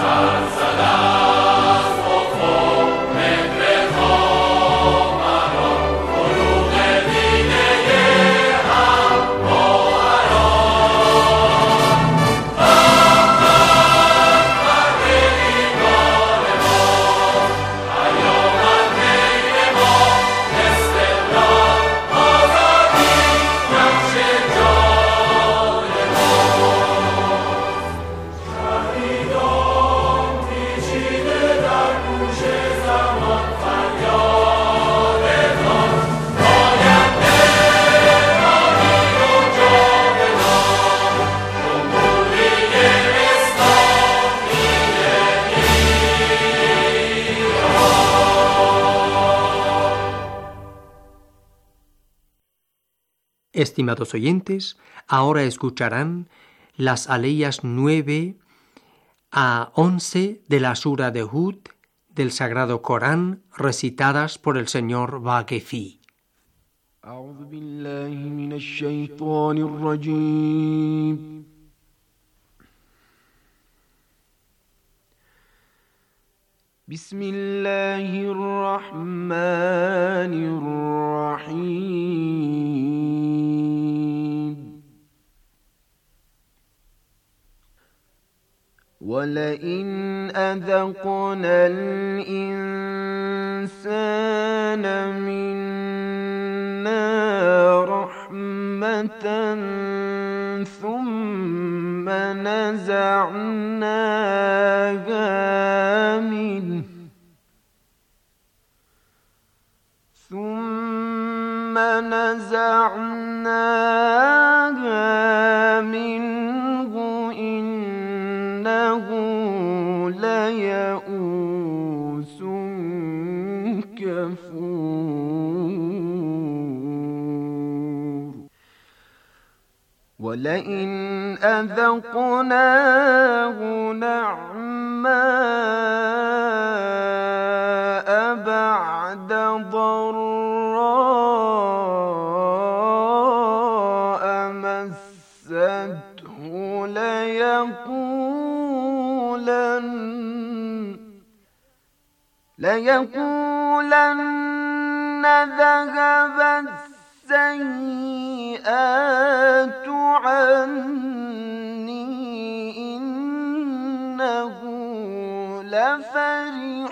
Estimados oyentes, ahora escucharán las aleyas 9 a 11 de la Sura de Hud del Sagrado Corán, recitadas por el señor Vaquefi. أعوذ بالله من الشيطان الرجيم. بسم الله الرحمن الرحيم. ولئن أذقنا الإنسان منا رحمة ثم نزعناها منه إنه ليئوس كفور. ولئن أذقناه نعماء بعد ضراء مسته ليقولن ذهب السيئات عني إنه لفرح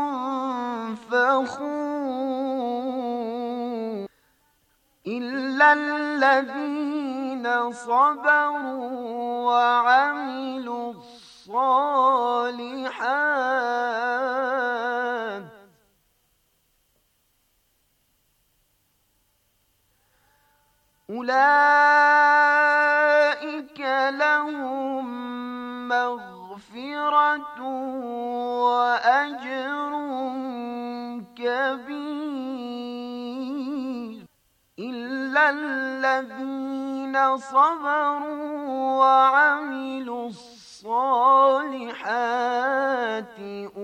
فخور. إلا الذين صبروا وعملوا الصالحات أولئك لهم مغفرة وأجر كبير. إلا الذين صبروا وعملوا الصالحات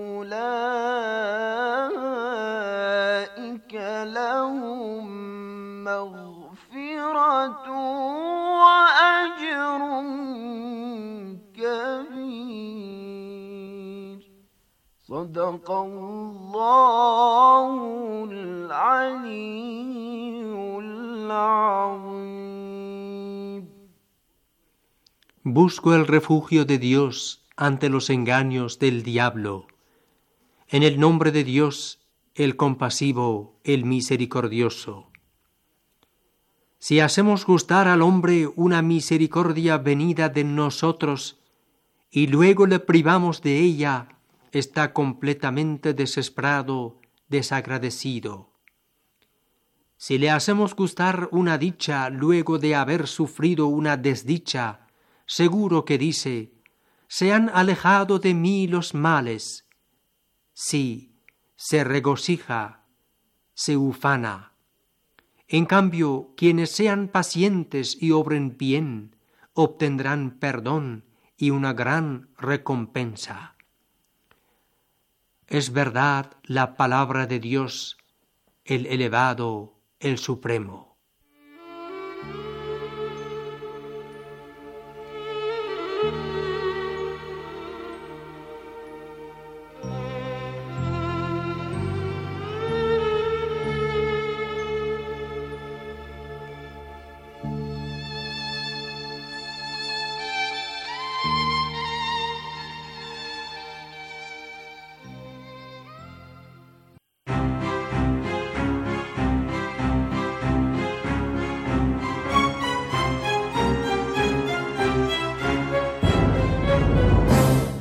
أولئك لهم مغفرة وأجر كبير. صدق الله العلي العظيم. Busco el refugio de Dios ante los engaños del diablo. En el nombre de Dios, el compasivo, el misericordioso. Si hacemos gustar al hombre una misericordia venida de nosotros y luego le privamos de ella, está completamente desesperado, desagradecido. Si le hacemos gustar una dicha luego de haber sufrido una desdicha, seguro que dice: se han alejado de mí los males. Sí, se regocija, se ufana. En cambio, quienes sean pacientes y obren bien, obtendrán perdón y una gran recompensa. Es verdad la palabra de Dios, el elevado, el supremo.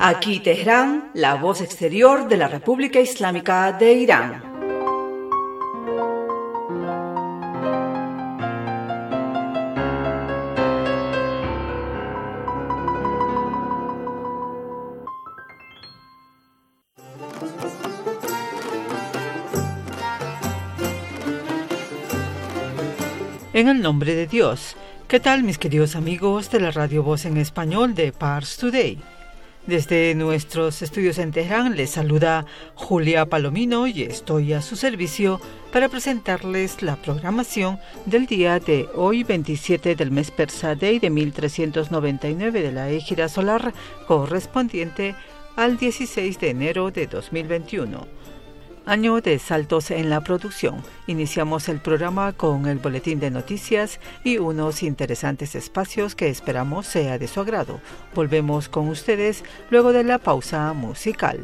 Aquí Teherán, la voz exterior de la República Islámica de Irán. En el nombre de Dios. ¿Qué tal, mis queridos amigos de la Radio Voz en Español de Pars Today? Desde nuestros estudios en Teherán les saluda Julia Palomino y estoy a su servicio para presentarles la programación del día de hoy, 27 del mes Persa Day de 1399 de la Égira solar, correspondiente al 16 de enero de 2021. Año de saltos en la producción. Iniciamos el programa con el boletín de noticias y unos interesantes espacios que esperamos sea de su agrado. Volvemos con ustedes luego de la pausa musical.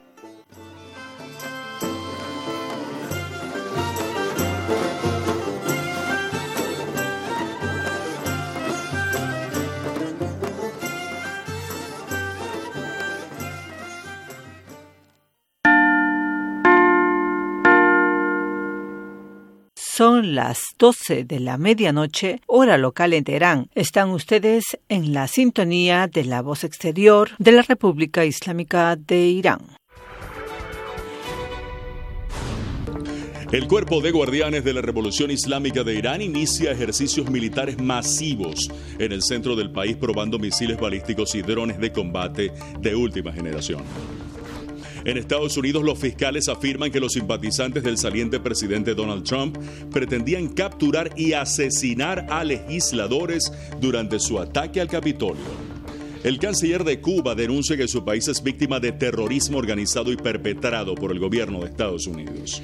Son las 12 de la medianoche, hora local en Teherán. Están ustedes en la sintonía de la voz exterior de la República Islámica de Irán. El Cuerpo de Guardianes de la Revolución Islámica de Irán inicia ejercicios militares masivos en el centro del país, probando misiles balísticos y drones de combate de última generación. En Estados Unidos, los fiscales afirman que los simpatizantes del saliente presidente Donald Trump pretendían capturar y asesinar a legisladores durante su ataque al Capitolio. El canciller de Cuba denuncia que su país es víctima de terrorismo organizado y perpetrado por el gobierno de Estados Unidos.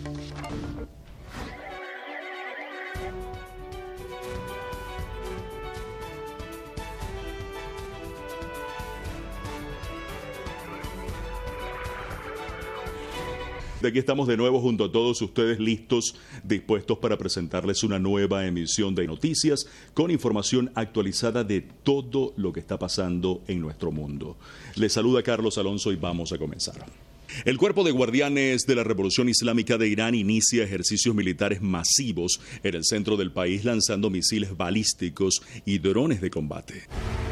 Aquí estamos de nuevo junto a todos ustedes, listos, dispuestos para presentarles una nueva emisión de noticias con información actualizada de todo lo que está pasando en nuestro mundo. Les saluda Carlos Alonso y vamos a comenzar. El Cuerpo de Guardianes de la Revolución Islámica de Irán inicia ejercicios militares masivos en el centro del país, lanzando misiles balísticos y drones de combate.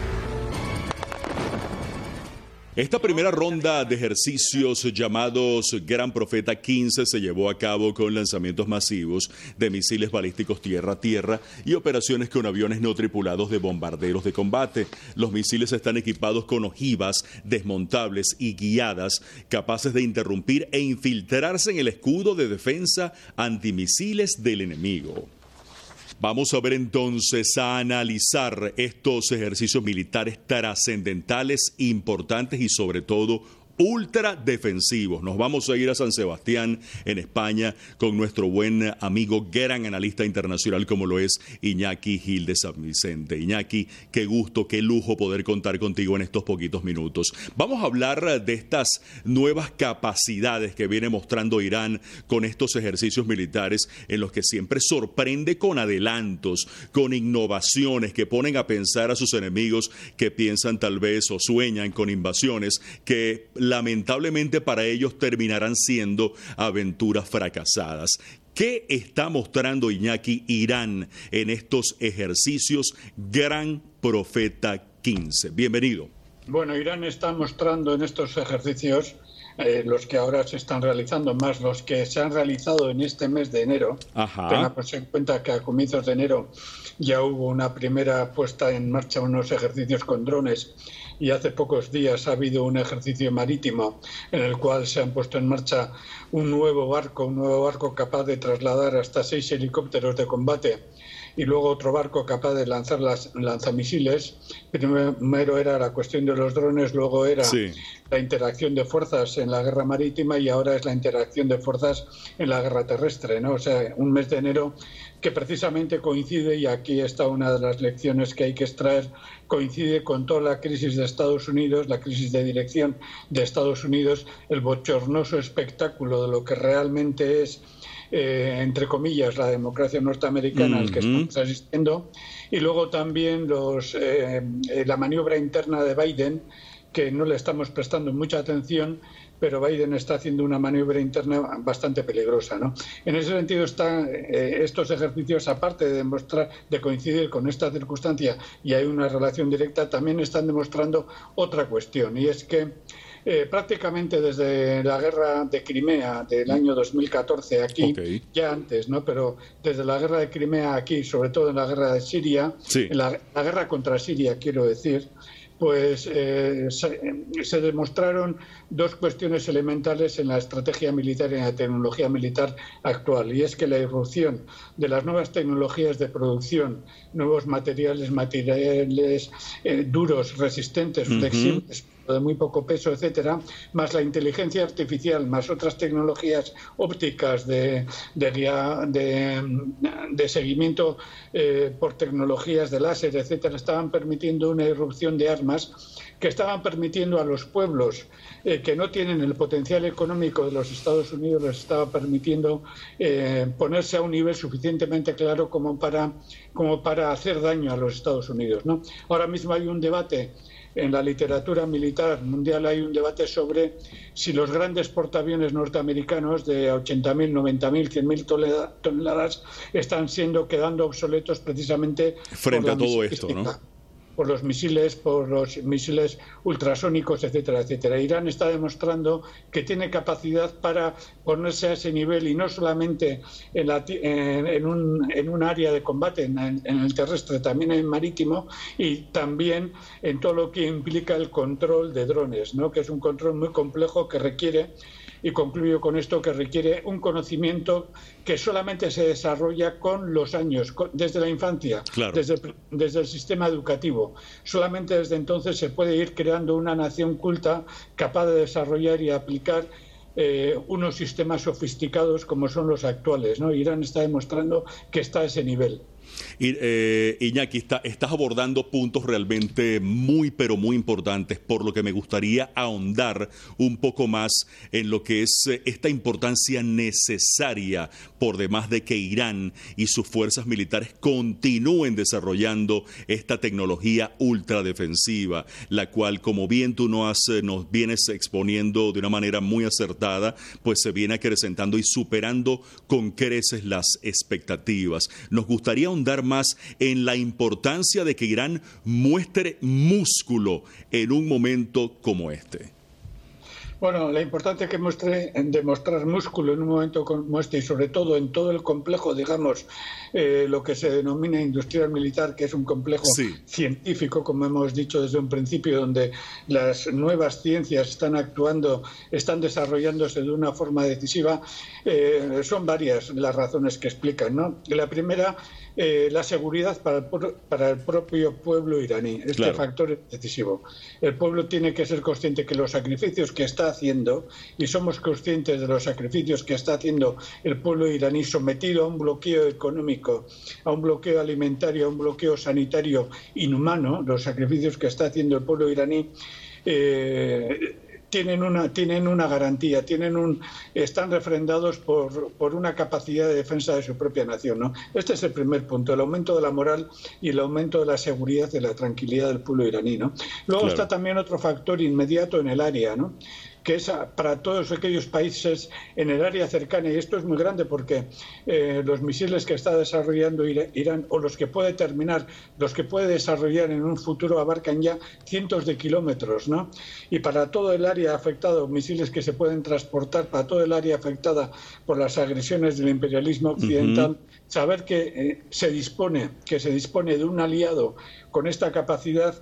Esta primera ronda de ejercicios llamados Gran Profeta 15 se llevó a cabo con lanzamientos masivos de misiles balísticos tierra-tierra y operaciones con aviones no tripulados de bombarderos de combate. Los misiles están equipados con ojivas desmontables y guiadas, capaces de interrumpir e infiltrarse en el escudo de defensa antimisiles del enemigo. Vamos a ver entonces, a analizar estos ejercicios militares trascendentales, importantes y sobre todo ultra defensivos. Nos vamos a ir a San Sebastián, en España, con nuestro buen amigo, gran analista internacional como lo es Iñaki Gil de San Vicente. Iñaki, qué gusto, qué lujo poder contar contigo en estos poquitos minutos. Vamos a hablar de estas nuevas capacidades que viene mostrando Irán con estos ejercicios militares en los que siempre sorprende con adelantos, con innovaciones que ponen a pensar a sus enemigos que piensan tal vez o sueñan con invasiones que lamentablemente para ellos terminarán siendo aventuras fracasadas. ¿Qué está mostrando, Iñaki, Irán en estos ejercicios Gran Profeta 15? Bienvenido. Bueno, Irán está mostrando en estos ejercicios, los que ahora se están realizando, más los que se han realizado en este mes de enero. Tengamos en cuenta que a comienzos de enero ya hubo una primera puesta en marcha, unos ejercicios con drones, y hace pocos días ha habido un ejercicio marítimo en el cual se han puesto en marcha un nuevo barco capaz de trasladar hasta 6 helicópteros de combate y luego otro barco capaz de lanzar lanzamisiles. Primero era la cuestión de los drones, luego era la interacción de fuerzas en la guerra marítima y ahora es la interacción de fuerzas en la guerra terrestre, ¿no? O sea, un mes de enero que precisamente coincide, y aquí está una de las lecciones que hay que extraer, coincide con toda la crisis de Estados Unidos, la crisis de dirección de Estados Unidos, el bochornoso espectáculo de lo que realmente es, entre comillas, la democracia norteamericana al que estamos asistiendo, y luego también la maniobra interna de Biden, que no le estamos prestando mucha atención, pero Biden está haciendo una maniobra interna bastante peligrosa, ¿no? En ese sentido están estos ejercicios, aparte de demostrar, de coincidir con esta circunstancia y hay una relación directa, también están demostrando otra cuestión, y es que prácticamente desde la guerra de Crimea del año 2014 aquí, ya antes, ¿no? Pero desde la guerra de Crimea aquí, sobre todo en la guerra de Siria, en la guerra contra Siria, quiero decir, pues se demostraron dos cuestiones elementales en la estrategia militar y en la tecnología militar actual, y es que la irrupción de las nuevas tecnologías de producción, nuevos materiales duros, resistentes, flexibles, de muy poco peso, etcétera, más la inteligencia artificial, más otras tecnologías ópticas de seguimiento por tecnologías de láser, etcétera, estaban permitiendo una irrupción de armas que estaban permitiendo a los pueblos que no tienen el potencial económico de los Estados Unidos, les estaba permitiendo ponerse a un nivel suficientemente claro como para hacer daño a los Estados Unidos, ¿no? Ahora mismo hay un debate en la literatura militar mundial, hay un debate sobre si los grandes portaaviones norteamericanos de 80.000, 90.000, 100.000 toneladas están quedando obsoletos precisamente frente a todo esto, ¿no? Por los misiles ultrasónicos, etcétera, etcétera. Irán está demostrando que tiene capacidad para ponerse a ese nivel, y no solamente en un área de combate, en el terrestre, también en el marítimo, y también en todo lo que implica el control de drones, ¿no? Que es un control muy complejo que requiere, y concluyo con esto, que requiere un conocimiento que solamente se desarrolla con los años, desde la infancia, claro, desde el sistema educativo. Solamente desde entonces se puede ir creando una nación culta capaz de desarrollar y aplicar unos sistemas sofisticados como son los actuales, ¿no? Irán está demostrando que está a ese nivel. Iñaki, estás abordando puntos realmente muy, pero muy importantes, por lo que me gustaría ahondar un poco más en lo que es esta importancia necesaria, por demás de que Irán y sus fuerzas militares continúen desarrollando esta tecnología ultradefensiva, la cual, como bien tú nos vienes exponiendo de una manera muy acertada, pues se viene acrecentando y superando con creces las expectativas. Nos gustaría ahondar más en la importancia de que Irán muestre músculo en un momento como este. Bueno, la importancia que demostrar músculo en un momento como este, y sobre todo en todo el complejo, digamos, lo que se denomina industrial militar, que es un complejo científico, como hemos dicho desde un principio, donde las nuevas ciencias están desarrollándose de una forma decisiva. Son varias las razones que explican, ¿no? La primera, la seguridad para el propio pueblo iraní. Este factor es decisivo. El pueblo tiene que ser consciente que los sacrificios que está haciendo, y somos conscientes de los sacrificios que está haciendo el pueblo iraní, sometido a un bloqueo económico, a un bloqueo alimentario, a un bloqueo sanitario inhumano, los sacrificios que está haciendo el pueblo iraní, tienen una garantía, están refrendados por una capacidad de defensa de su propia nación, ¿no? Este es el primer punto, el aumento de la moral y el aumento de la seguridad y la tranquilidad del pueblo iraní, ¿no? Luego está también otro factor inmediato en el área, ¿no? Que es para todos aquellos países en el área cercana, y esto es muy grande porque los misiles que está desarrollando Irán, o los que puede desarrollar en un futuro, abarcan ya cientos de kilómetros, ¿no? Y para todo el área afectada, misiles que se pueden transportar para todo el área afectada por las agresiones del imperialismo occidental, saber que se dispone de un aliado con esta capacidad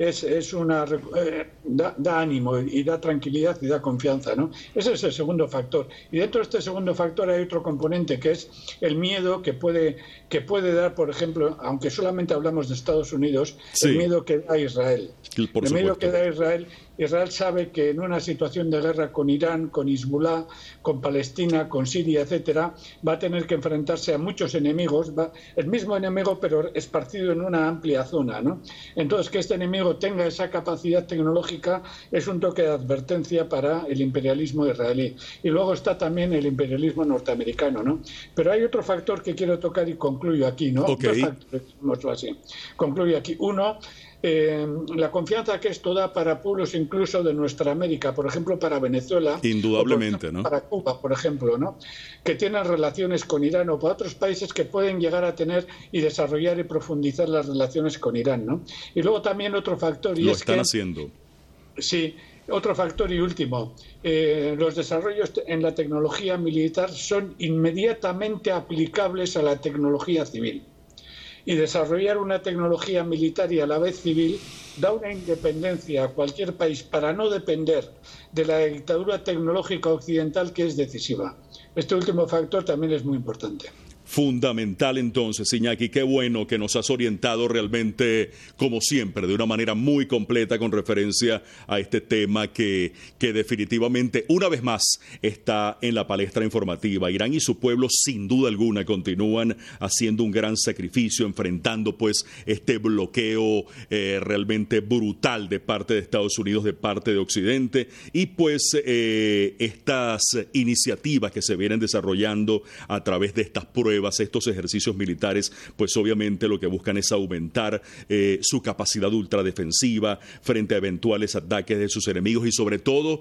da ánimo y da tranquilidad y da confianza, ¿no? Ese es el segundo factor. Y dentro de este segundo factor hay otro componente, que es el miedo que puede dar, por ejemplo, aunque solamente hablamos de Estados Unidos, el miedo que da a Israel. El miedo que da a Israel. Israel sabe que en una situación de guerra con Irán, con Hezbollah, con Palestina, con Siria, etcétera, va a tener que enfrentarse a muchos enemigos, el mismo enemigo pero esparcido en una amplia zona, ¿no? Entonces, que este enemigo tenga esa capacidad tecnológica es un toque de advertencia para el imperialismo israelí. Y luego está también el imperialismo norteamericano, ¿no? Pero hay otro factor que quiero tocar y concluyo aquí, ¿no? Dos factores, digámoslo así. Concluyo aquí. Uno, la confianza que esto da para pueblos incluso de nuestra América, por ejemplo, para Venezuela. Indudablemente, ¿no? Para Cuba, por ejemplo, ¿no? Que tienen relaciones con Irán, o para otros países que pueden llegar a tener y desarrollar y profundizar las relaciones con Irán, ¿no? Y luego también otro factor. Lo están haciendo. Sí. Otro factor y último, los desarrollos en la tecnología militar son inmediatamente aplicables a la tecnología civil. Y desarrollar una tecnología militar y a la vez civil da una independencia a cualquier país para no depender de la dictadura tecnológica occidental, que es decisiva. Este último factor también es muy importante. Fundamental entonces, Iñaki, qué bueno que nos has orientado realmente, como siempre, de una manera muy completa con referencia a este tema que definitivamente, una vez más, está en la palestra informativa. Irán y su pueblo, sin duda alguna, continúan haciendo un gran sacrificio, enfrentando pues este bloqueo realmente brutal de parte de Estados Unidos, de parte de Occidente, y pues estas iniciativas que se vienen desarrollando a través de estas pruebas, estos ejercicios militares, pues obviamente lo que buscan es aumentar su capacidad ultradefensiva frente a eventuales ataques de sus enemigos y sobre todo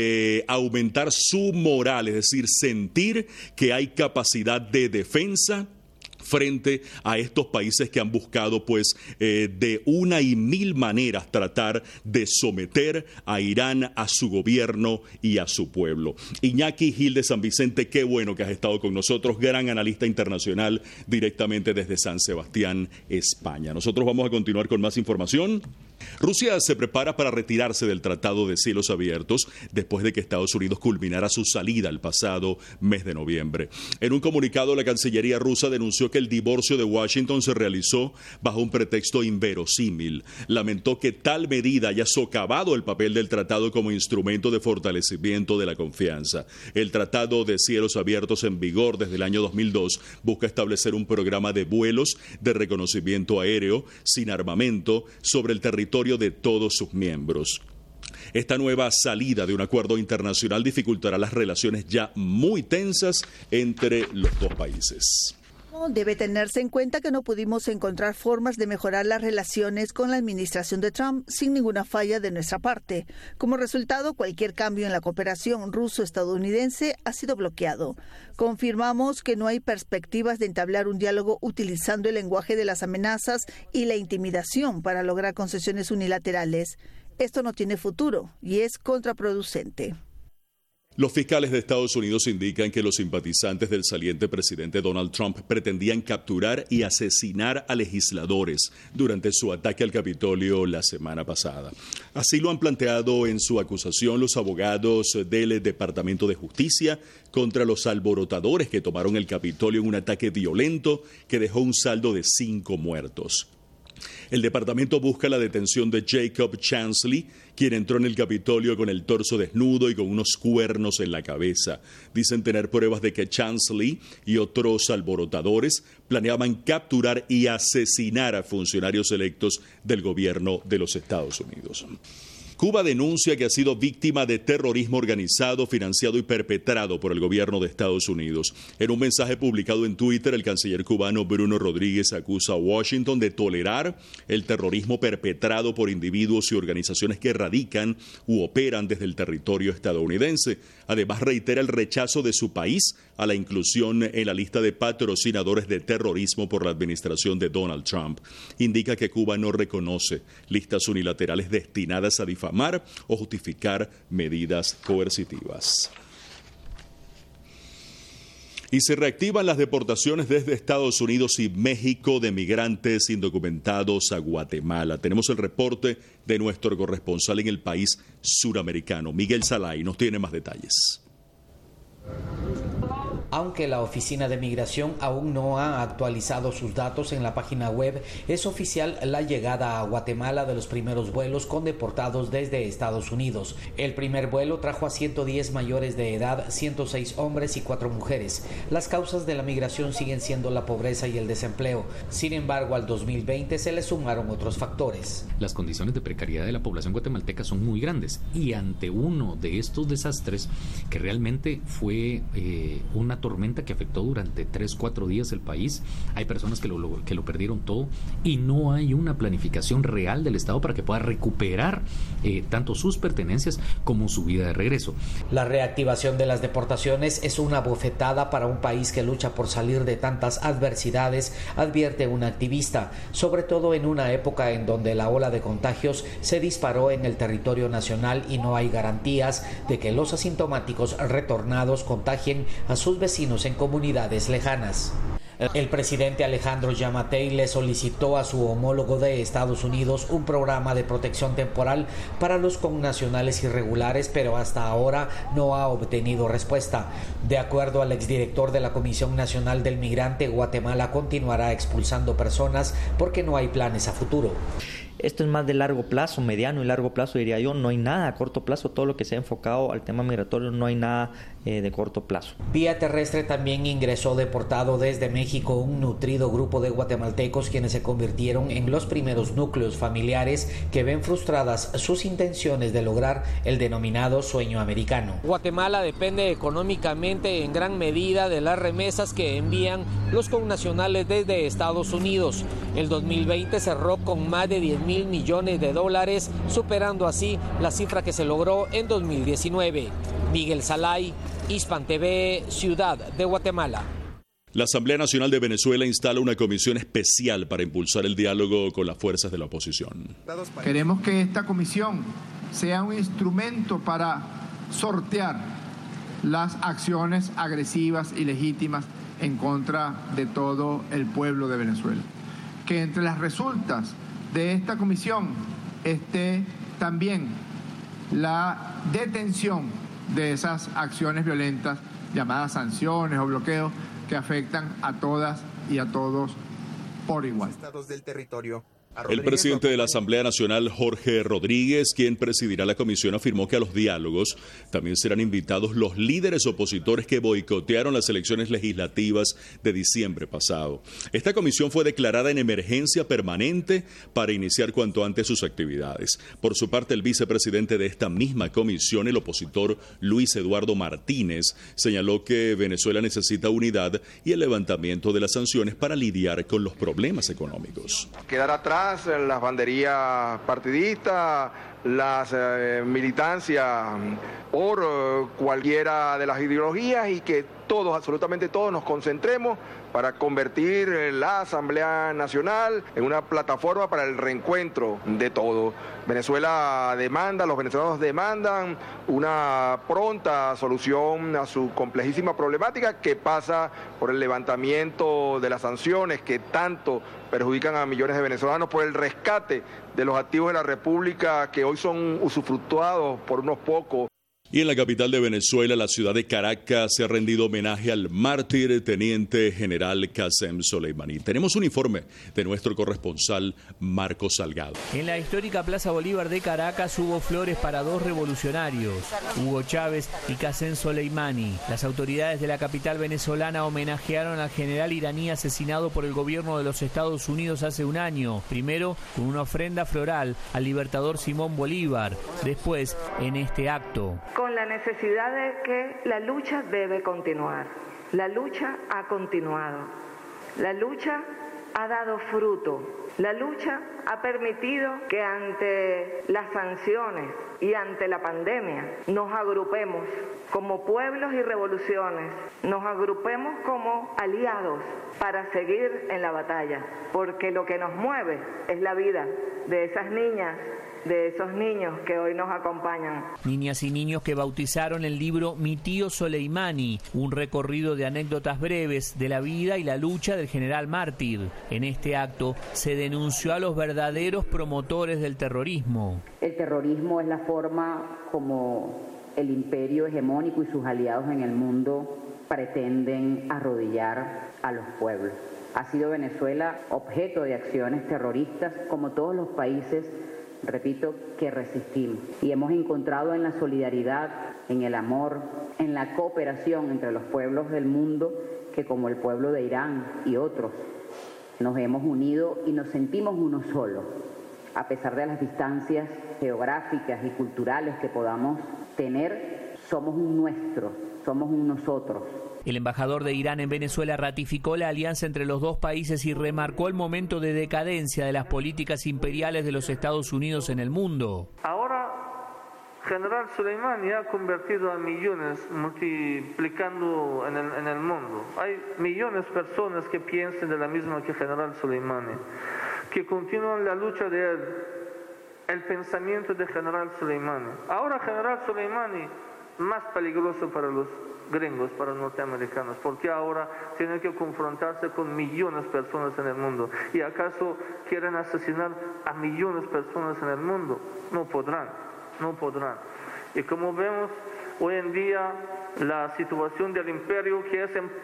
aumentar su moral, es decir, sentir que hay capacidad de defensa frente a estos países que han buscado pues de una y mil maneras tratar de someter a Irán, a su gobierno y a su pueblo. Iñaki Gil de San Vicente, qué bueno que has estado con nosotros, gran analista internacional directamente desde San Sebastián, España. Nosotros vamos a continuar con más información. Rusia se prepara para retirarse del Tratado de Cielos Abiertos después de que Estados Unidos culminara su salida el pasado mes de noviembre. En un comunicado, la Cancillería rusa denunció que el divorcio de Washington se realizó bajo un pretexto inverosímil. Lamentó que tal medida haya socavado el papel del tratado como instrumento de fortalecimiento de la confianza. El Tratado de Cielos Abiertos, en vigor desde el año 2002, busca establecer un programa de vuelos de reconocimiento aéreo sin armamento sobre el territorio de todos sus miembros. Esta nueva salida de un acuerdo internacional dificultará las relaciones ya muy tensas entre los dos países. Debe tenerse en cuenta que no pudimos encontrar formas de mejorar las relaciones con la administración de Trump sin ninguna falla de nuestra parte. Como resultado, cualquier cambio en la cooperación ruso-estadounidense ha sido bloqueado. Confirmamos que no hay perspectivas de entablar un diálogo utilizando el lenguaje de las amenazas y la intimidación para lograr concesiones unilaterales. Esto no tiene futuro y es contraproducente. Los fiscales de Estados Unidos indican que los simpatizantes del saliente presidente Donald Trump pretendían capturar y asesinar a legisladores durante su ataque al Capitolio la semana pasada. Así lo han planteado en su acusación los abogados del Departamento de Justicia contra los alborotadores que tomaron el Capitolio en un ataque violento que dejó un saldo de 5 muertos. El departamento busca la detención de Jacob Chansley, quien entró en el Capitolio con el torso desnudo y con unos cuernos en la cabeza. Dicen tener pruebas de que Chansley y otros alborotadores planeaban capturar y asesinar a funcionarios electos del gobierno de los Estados Unidos. Cuba denuncia que ha sido víctima de terrorismo organizado, financiado y perpetrado por el gobierno de Estados Unidos. En un mensaje publicado en Twitter, el canciller cubano Bruno Rodríguez acusa a Washington de tolerar el terrorismo perpetrado por individuos y organizaciones que radican u operan desde el territorio estadounidense. Además, reitera el rechazo de su país a la inclusión en la lista de patrocinadores de terrorismo por la administración de Donald Trump. Indica que Cuba no reconoce listas unilaterales destinadas a difamar o justificar medidas coercitivas. Y se reactivan las deportaciones desde Estados Unidos y México de migrantes indocumentados a Guatemala. Tenemos el reporte de nuestro corresponsal en el país suramericano, Miguel Salay, nos tiene más detalles. Aunque la Oficina de Migración aún no ha actualizado sus datos en la página web, es oficial la llegada a Guatemala de los primeros vuelos con deportados desde Estados Unidos. El primer vuelo trajo a 110 mayores de edad, 106 hombres y 4 mujeres. Las causas de la migración siguen siendo la pobreza y el desempleo. Sin embargo, al 2020 se le sumaron otros factores. Las condiciones de precariedad de la población guatemalteca son muy grandes y ante uno de estos desastres que realmente fue una tormenta que afectó durante 3-4 días el país. Hay personas que lo perdieron todo y no hay una planificación real del Estado para que pueda recuperar tanto sus pertenencias como su vida de regreso. La reactivación de las deportaciones es una bofetada para un país que lucha por salir de tantas adversidades, advierte un activista, sobre todo en una época en donde la ola de contagios se disparó en el territorio nacional y no hay garantías de que los asintomáticos retornados contagien a sus vecinos en comunidades lejanas. El presidente Alejandro Yamatei le solicitó a su homólogo de Estados Unidos un programa de protección temporal para los connacionales irregulares, pero hasta ahora no ha obtenido respuesta. De acuerdo al exdirector de la Comisión Nacional del Migrante, Guatemala continuará expulsando personas porque no hay planes a futuro. Esto es más de largo plazo, mediano y largo plazo, diría yo. No hay nada a corto plazo. Todo lo que se ha enfocado al tema migratorio, no hay nada de corto plazo. Vía terrestre también ingresó deportado desde México un nutrido grupo de guatemaltecos quienes se convirtieron en los primeros núcleos familiares que ven frustradas sus intenciones de lograr el denominado sueño americano. Guatemala depende económicamente en gran medida de las remesas que envían los connacionales desde Estados Unidos. El 2020 cerró con más de 10,000 millones de dólares, superando así la cifra que se logró en 2019. Miguel Salay, Hispan TV, Ciudad de Guatemala. La Asamblea Nacional de Venezuela instala una comisión especial para impulsar el diálogo con las fuerzas de la oposición. Queremos que esta comisión sea un instrumento para sortear las acciones agresivas y legítimas en contra de todo el pueblo de Venezuela. Que entre las resultas de esta comisión esté también la detención de esas acciones violentas llamadas sanciones o bloqueos que afectan a todas y a todos por igual. Estados del territorio. El presidente de la Asamblea Nacional, Jorge Rodríguez, quien presidirá la comisión, afirmó que a los diálogos también serán invitados los líderes opositores que boicotearon las elecciones legislativas de diciembre pasado. Esta comisión fue declarada en emergencia permanente para iniciar cuanto antes sus actividades. Por su parte, el vicepresidente de esta misma comisión, el opositor Luis Eduardo Martínez, señaló que Venezuela necesita unidad y el levantamiento de las sanciones para lidiar con los problemas económicos. Quedar atrás las banderías partidistas, las militancias por cualquiera de las ideologías y que todos, absolutamente todos, nos concentremos para convertir la Asamblea Nacional en una plataforma para el reencuentro de todos. Venezuela demanda, los venezolanos demandan una pronta solución a su complejísima problemática que pasa por el levantamiento de las sanciones que tanto perjudican a millones de venezolanos, por el rescate de los activos de la República que hoy son usufructuados por unos pocos. Y en la capital de Venezuela, la ciudad de Caracas, se ha rendido homenaje al mártir teniente general Qasem Soleimani. Tenemos un informe de nuestro corresponsal Marcos Salgado. En la histórica Plaza Bolívar de Caracas hubo flores para dos revolucionarios, Hugo Chávez y Qasem Soleimani. Las autoridades de la capital venezolana homenajearon al general iraní asesinado por el gobierno de los Estados Unidos hace un año. Primero con una ofrenda floral al libertador Simón Bolívar. Después, en este acto, con la necesidad de que la lucha debe continuar. La lucha ha continuado. La lucha ha dado fruto. La lucha ha permitido que ante las sanciones y ante la pandemia nos agrupemos como pueblos y revoluciones, nos agrupemos como aliados para seguir en la batalla, porque lo que nos mueve es la vida de esas niñas, de esos niños que hoy nos acompañan. Niñas y niños que bautizaron el libro Mi tío Soleimani, un recorrido de anécdotas breves de la vida y la lucha del general mártir. En este acto se denunció a los verdaderos promotores del terrorismo. El terrorismo es la forma como el imperio hegemónico y sus aliados en el mundo pretenden arrodillar a los pueblos. Ha sido Venezuela objeto de acciones terroristas como todos los países, repito, que resistimos. Y hemos encontrado en la solidaridad, en el amor, en la cooperación entre los pueblos del mundo, que como el pueblo de Irán y otros, nos hemos unido y nos sentimos uno solo, a pesar de las distancias geográficas y culturales que podamos tener, somos un nuestro, somos un nosotros. El embajador de Irán en Venezuela ratificó la alianza entre los dos países y remarcó el momento de decadencia de las políticas imperiales de los Estados Unidos en el mundo. Ahora, General Soleimani ha convertido a millones, multiplicando en el mundo. Hay millones de personas que piensan de la misma que General Soleimani, que continúan la lucha de él, el pensamiento de General Soleimani. Ahora General Soleimani más peligroso para los gringos, para los norteamericanos, porque ahora tienen que confrontarse con millones de personas en el mundo. ¿Y acaso quieren asesinar a millones de personas en el mundo? No podrán. Y como vemos hoy en día, la situación del imperio, que es en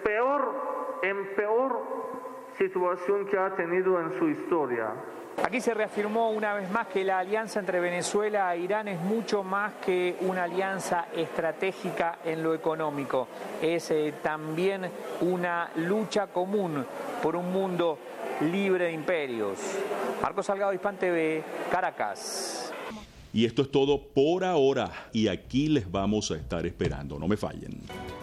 peor situación que ha tenido en su historia. Aquí se reafirmó una vez más que la alianza entre Venezuela e Irán es mucho más que una alianza estratégica en lo económico. Es también una lucha común por un mundo libre de imperios. Marcos Salgado, Hispan TV, Caracas. Y esto es todo por ahora, y aquí les vamos a estar esperando, no me fallen.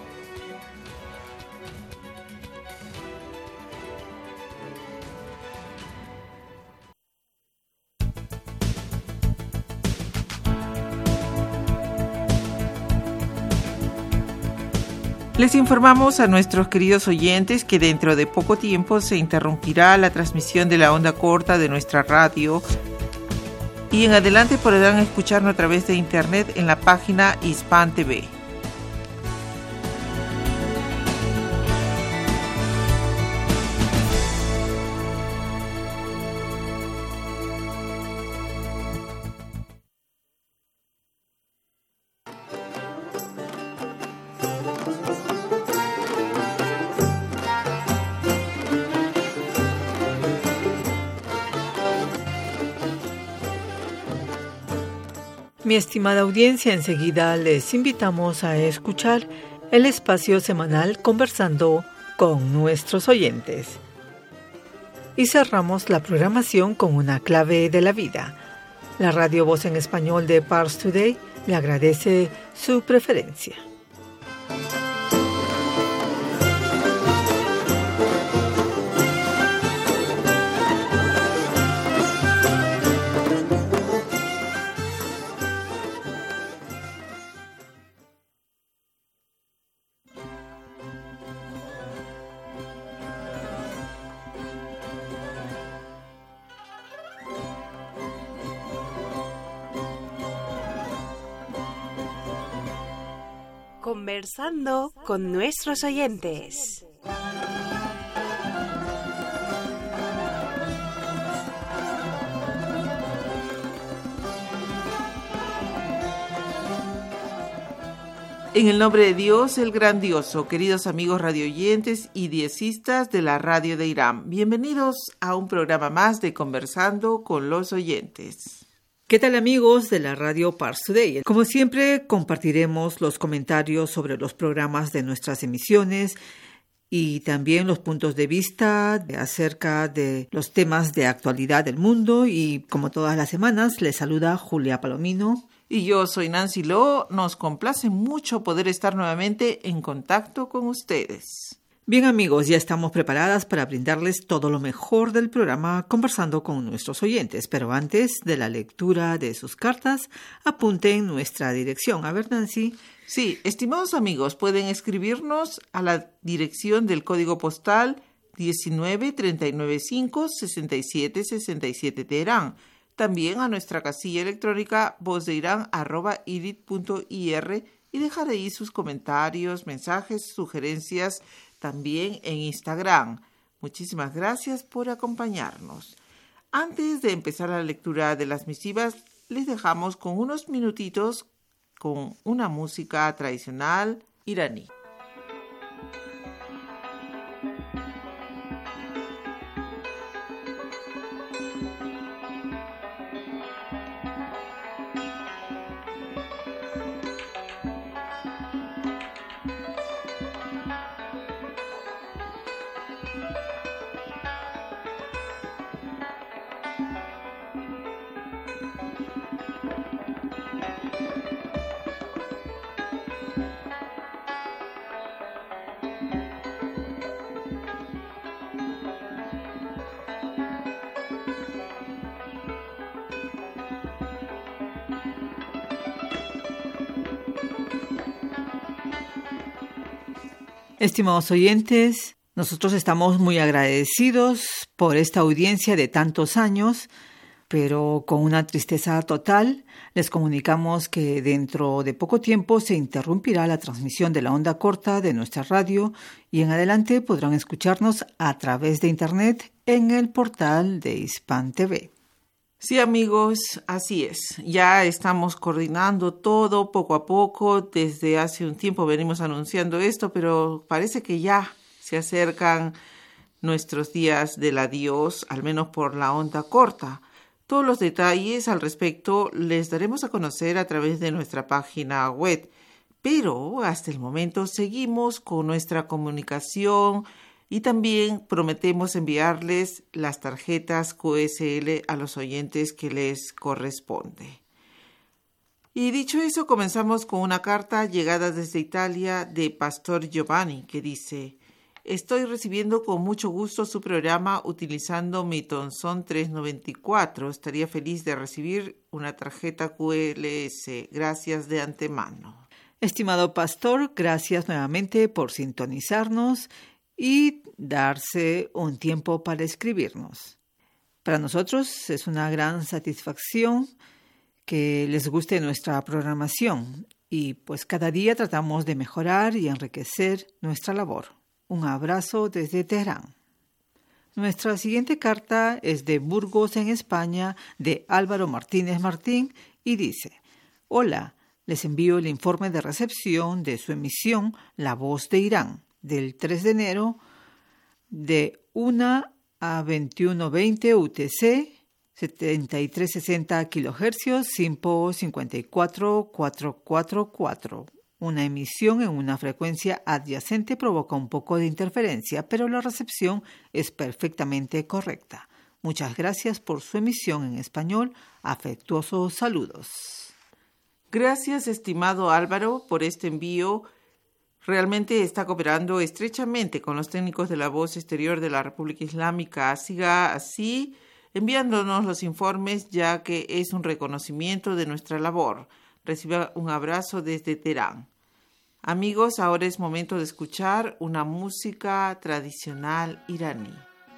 Les informamos a nuestros queridos oyentes que dentro de poco tiempo se interrumpirá la transmisión de la onda corta de nuestra radio y en adelante podrán escucharnos a través de internet en la página Hispan TV. Mi estimada audiencia, enseguida les invitamos a escuchar el espacio semanal Conversando con nuestros oyentes. Y cerramos la programación con una clave de la vida. La Radio Voz en Español de Pars Today le agradece su preferencia. Conversando con nuestros oyentes. En el nombre de Dios, el grandioso, queridos amigos radioyentes y diezistas de la radio de Irán, bienvenidos a un programa más de Conversando con los oyentes. ¿Qué tal, amigos de la radio Pars Today? Como siempre, compartiremos los comentarios sobre los programas de nuestras emisiones y también los puntos de vista acerca de los temas de actualidad del mundo. Y como todas las semanas, les saluda Julia Palomino. Y yo soy Nancy Lo. Nos complace mucho poder estar nuevamente en contacto con ustedes. Bien, amigos, ya estamos preparadas para brindarles todo lo mejor del programa Conversando con nuestros oyentes. Pero antes de la lectura de sus cartas, apunten nuestra dirección. A ver, Nancy. Sí, estimados amigos, pueden escribirnos a la dirección del código postal 19395 6767 Teherán. También a nuestra casilla electrónica vozdeiran@irit.ir y dejar ahí sus comentarios, mensajes, sugerencias, también en Instagram. Muchísimas gracias por acompañarnos. Antes de empezar la lectura de las misivas, les dejamos con unos minutitos con una música tradicional iraní. Estimados oyentes, nosotros estamos muy agradecidos por esta audiencia de tantos años, pero con una tristeza total les comunicamos que dentro de poco tiempo se interrumpirá la transmisión de la onda corta de nuestra radio y en adelante podrán escucharnos a través de Internet en el portal de Hispan TV. Sí, amigos, así es. Ya estamos coordinando todo poco a poco. Desde hace un tiempo venimos anunciando esto, pero parece que ya se acercan nuestros días del adiós, al menos por la onda corta. Todos los detalles al respecto les daremos a conocer a través de nuestra página web, pero hasta el momento seguimos con nuestra comunicación y también prometemos enviarles las tarjetas QSL a los oyentes que les corresponde. Y dicho eso, comenzamos con una carta llegada desde Italia de Pastor Giovanni que dice: estoy recibiendo con mucho gusto su programa utilizando mi Thomson 394. Estaría feliz de recibir una tarjeta QLS. Gracias de antemano. Estimado pastor, gracias nuevamente por sintonizarnos y darse un tiempo para escribirnos. Para nosotros es una gran satisfacción que les guste nuestra programación y pues cada día tratamos de mejorar y enriquecer nuestra labor. Un abrazo desde Teherán. Nuestra siguiente carta es de Burgos, en España, de Álvaro Martínez Martín, y dice: hola, les envío el informe de recepción de su emisión La Voz de Irán, del 3 de enero, de 1 a 21:20 UTC, 7360 kHz, SINPO 54444. Una emisión en una frecuencia adyacente provoca un poco de interferencia, pero la recepción es perfectamente correcta. Muchas gracias por su emisión en español. Afectuosos saludos. Gracias, estimado Álvaro, por este envío. Realmente está cooperando estrechamente con los técnicos de la Voz Exterior de la República Islámica. Siga así, enviándonos los informes, ya que es un reconocimiento de nuestra labor. Reciba un abrazo desde Teherán. Amigos, ahora es momento de escuchar una música tradicional iraní.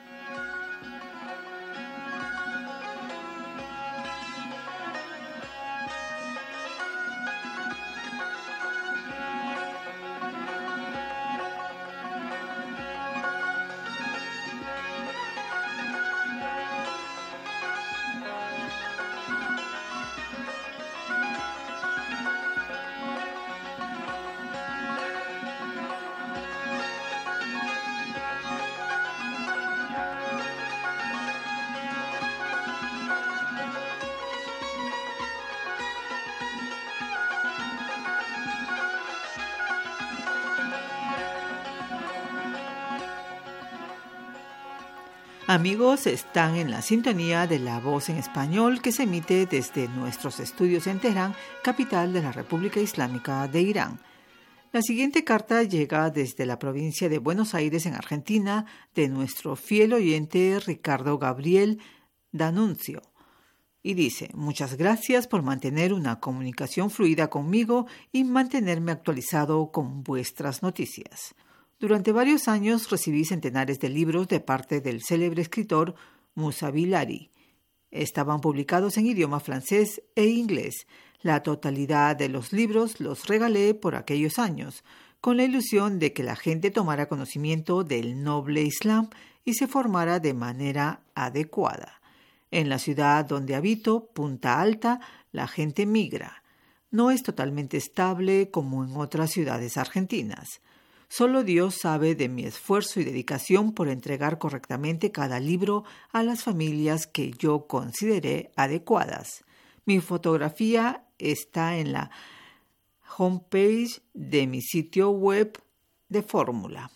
Amigos, están en la sintonía de La Voz en Español que se emite desde nuestros estudios en Teherán, capital de la República Islámica de Irán. La siguiente carta llega desde la provincia de Buenos Aires, en Argentina, de nuestro fiel oyente Ricardo Gabriel D'Annunzio. Y dice: muchas gracias por mantener una comunicación fluida conmigo y mantenerme actualizado con vuestras noticias. Durante varios años recibí centenares de libros de parte del célebre escritor Moussa Bilari. Estaban publicados en idioma francés e inglés. La totalidad de los libros los regalé por aquellos años, con la ilusión de que la gente tomara conocimiento del noble Islam y se formara de manera adecuada. En la ciudad donde habito, Punta Alta, la gente migra. No es totalmente estable como en otras ciudades argentinas. Solo Dios sabe de mi esfuerzo y dedicación por entregar correctamente cada libro a las familias que yo consideré adecuadas. Mi fotografía está en la homepage de mi sitio web de fórmula,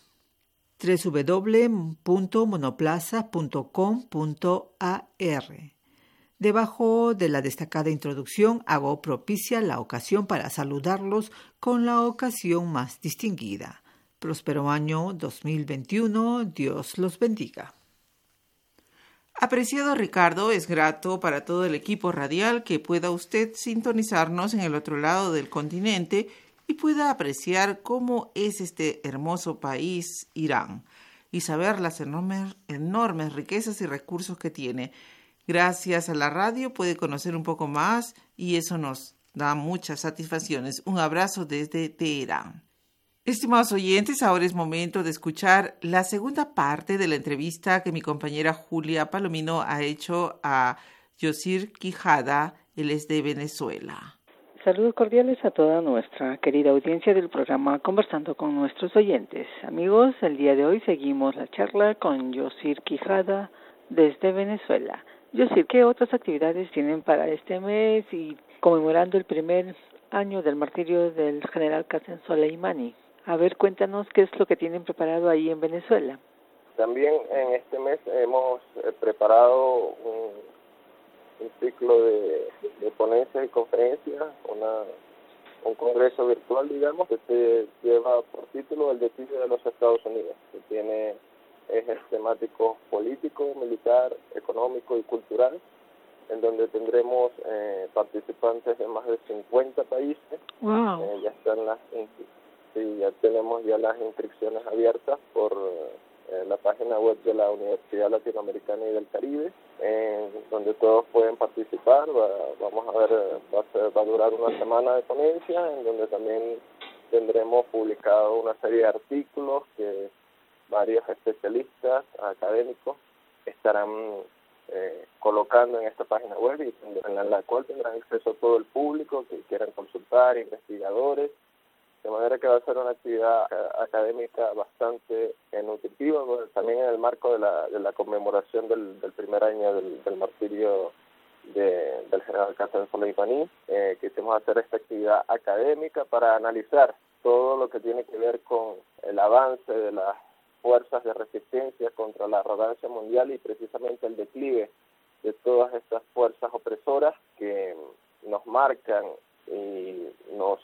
www.monoplaza.com.ar. Debajo de la destacada introducción hago propicia la ocasión para saludarlos con la ocasión más distinguida. Próspero año 2021, Dios los bendiga. Apreciado Ricardo, es grato para todo el equipo radial que pueda usted sintonizarnos en el otro lado del continente y pueda apreciar cómo es este hermoso país, Irán, y saber las enormes riquezas y recursos que tiene. Gracias a la radio puede conocer un poco más y eso nos da muchas satisfacciones. Un abrazo desde Teherán. Estimados oyentes, ahora es momento de escuchar la segunda parte de la entrevista que mi compañera Julia Palomino ha hecho a Yosir Quijada, él es de Venezuela. Saludos cordiales a toda nuestra querida audiencia del programa Conversando con nuestros oyentes. Amigos, el día de hoy seguimos la charla con Yosir Quijada desde Venezuela. Yosir, ¿qué otras actividades tienen para este mes y conmemorando el primer año del martirio del general Qasem Soleimani? A ver, cuéntanos qué es lo que tienen preparado ahí en Venezuela. También en este mes hemos preparado un ciclo de ponencias y conferencias, un congreso virtual, digamos, que se lleva por título El declive de los Estados Unidos, que tiene ejes temáticos político, militar, económico y cultural, en donde tendremos participantes de más de 50 países. Wow. Ya tenemos las inscripciones abiertas por la página web de la Universidad Latinoamericana y del Caribe, donde todos pueden participar. Vamos a ver, va a durar una semana de ponencia, en donde también tendremos publicado una serie de artículos que varios especialistas académicos estarán colocando en esta página web y en la cual tendrán acceso todo el público que quieran consultar, investigadores, de manera que va a ser una actividad académica bastante nutritiva, también en el marco de la conmemoración del primer año del martirio del general Qasem Soleimani. Quisimos hacer esta actividad académica para analizar todo lo que tiene que ver con el avance de las fuerzas de resistencia contra la arrogancia mundial y precisamente el declive de todas estas fuerzas opresoras que nos marcan y nos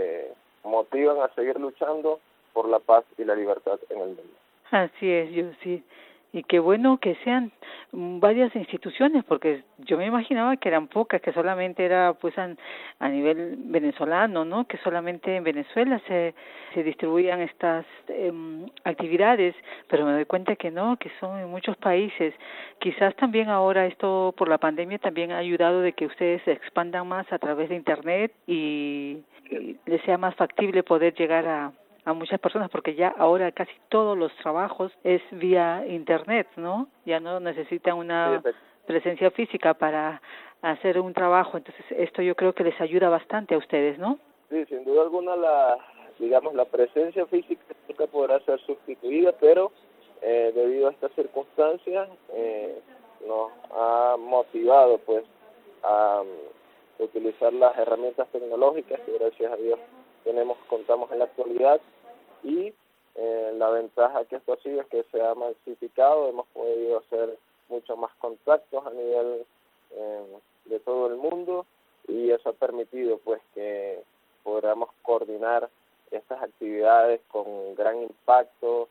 motivan a seguir luchando por la paz y la libertad en el mundo. Así es, yo sí. Y qué bueno que sean varias instituciones, porque yo me imaginaba que eran pocas, que solamente era pues a nivel venezolano, ¿no? Que solamente en Venezuela se distribuían estas actividades, pero me doy cuenta que no, que son en muchos países. Quizás también ahora esto por la pandemia también ha ayudado de que ustedes se expandan más a través de Internet y les sea más factible poder llegar a muchas personas, porque ya ahora casi todos los trabajos es vía Internet, ¿no? Ya no necesitan una presencia física para hacer un trabajo, entonces esto yo creo que les ayuda bastante a ustedes, ¿no? Sí, sin duda alguna la presencia física nunca podrá ser sustituida, pero debido a estas circunstancias nos ha motivado pues a utilizar las herramientas tecnológicas que gracias a Dios contamos en la actualidad, y la ventaja que esto ha sido es que se ha masificado, hemos podido hacer muchos más contactos a nivel de todo el mundo, y eso ha permitido pues que podamos coordinar estas actividades con gran impacto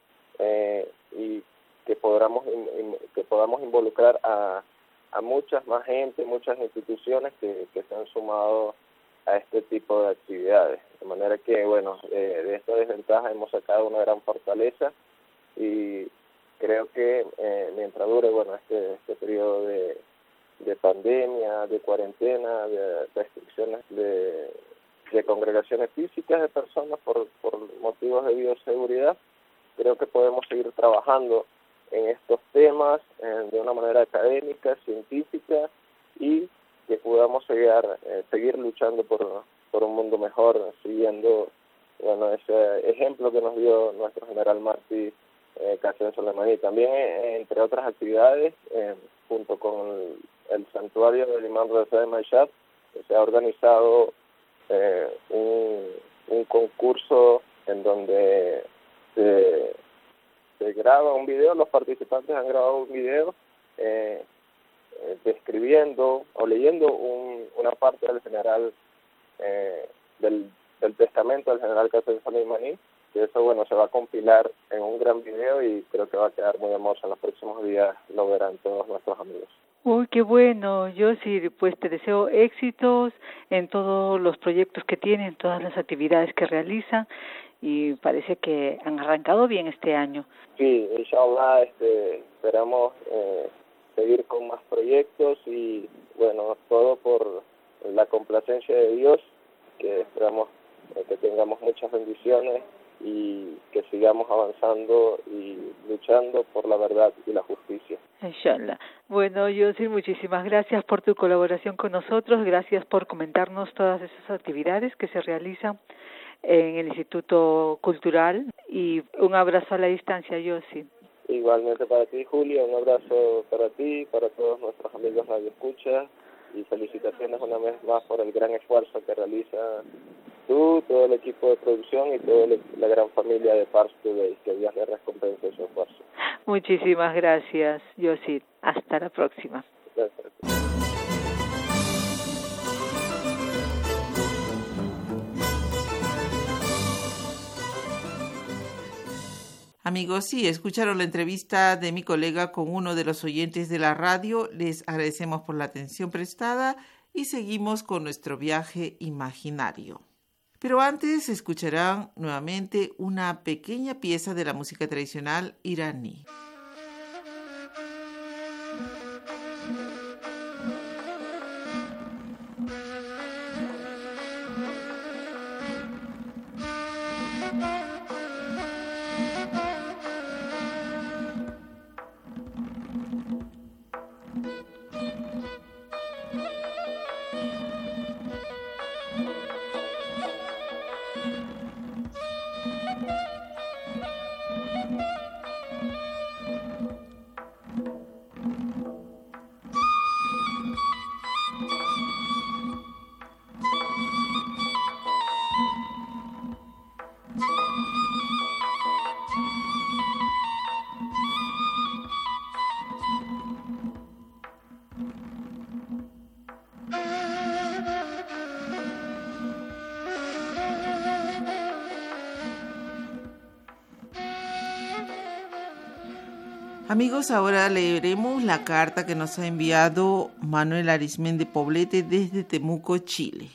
y que podamos involucrar a muchas más gente, muchas instituciones que se han sumado a este tipo de actividades. De manera que, bueno, de esta desventaja hemos sacado una gran fortaleza, y creo que mientras dure, bueno, este periodo de pandemia, de cuarentena, de restricciones de congregaciones físicas de personas por motivos de bioseguridad, creo que podemos seguir trabajando en estos temas de una manera académica, científica, y que podamos seguir luchando por un mundo mejor, siguiendo ese ejemplo que nos dio nuestro general mártir Qasem Soleimani. También, entre otras actividades, junto con el santuario del Imam Reza de Mashhad, se ha organizado un concurso en donde se graba un video, los participantes han grabado un video describiendo o leyendo una parte del general del testamento del general Qasem Soleimani, que eso, bueno, se va a compilar en un gran video y creo que va a quedar muy hermoso. En los próximos días lo verán todos nuestros amigos. Uy, qué bueno. Yo sí, pues te deseo éxitos en todos los proyectos que tienen, todas las actividades que realizan, y parece que han arrancado bien este año. Sí, inshallah, esperamos seguir con más proyectos y, bueno, todo por la complacencia de Dios, que esperamos que tengamos muchas bendiciones y que sigamos avanzando y luchando por la verdad y la justicia. Inshallah. Bueno, Yossi, muchísimas gracias por tu colaboración con nosotros, gracias por comentarnos todas esas actividades que se realizan en el Instituto Cultural, y un abrazo a la distancia, Yossi. Igualmente para ti, Julia, un abrazo para ti, para todos nuestros amigos Radio Escucha, y felicitaciones una vez más por el gran esfuerzo que realiza tú, todo el equipo de producción y toda la gran familia de Pars Today. Que Dios le recompense su esfuerzo. Muchísimas gracias, Yossi. Hasta la próxima. Gracias. Amigos, sí, escucharon la entrevista de mi colega con uno de los oyentes de la radio. Les agradecemos por la atención prestada y seguimos con nuestro viaje imaginario. Pero antes escucharán nuevamente una pequeña pieza de la música tradicional iraní. Amigos, ahora leeremos la carta que nos ha enviado Manuel Arismendi Poblete desde Temuco, Chile.